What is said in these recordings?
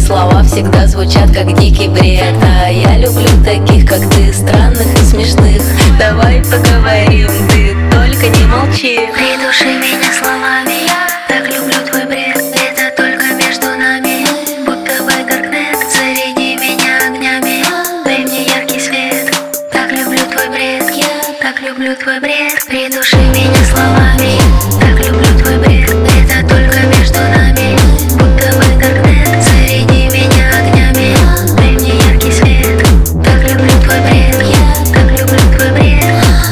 слова всегда звучат как дикий бред. А я люблю таких, как ты, странных и смешных. Давай поговорим, ты только не молчи. Придуши меня словами, я так люблю твой бред. Это только между нами, будто бы даркнет. Заряди меня огнями, дай мне яркий свет. Так люблю твой бред, я так люблю твой бред. Придуши меня словами, так люблю твой бред. Это только между нами, будто бы даркнет. Заряди меня огнями, дай мне яркий свет. Так люблю твой бред, я так люблю твой бред.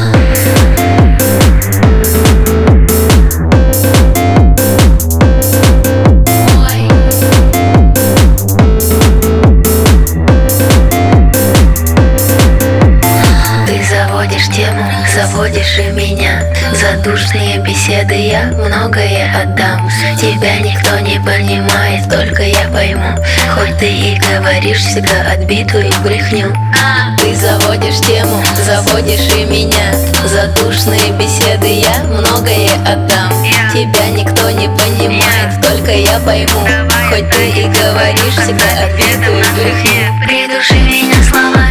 Заводишь и меня, задушные беседы, я многое отдам. Тебя никто не понимает, только я пойму. Хоть ты и говоришь всегда отбитую брехню. Ты заводишь тему, заводишь и меня, задушные беседы, я многое отдам. Тебя никто не понимает, только я пойму. Хоть ты и говоришь всегда отбитую брехню. Придуши меня словами.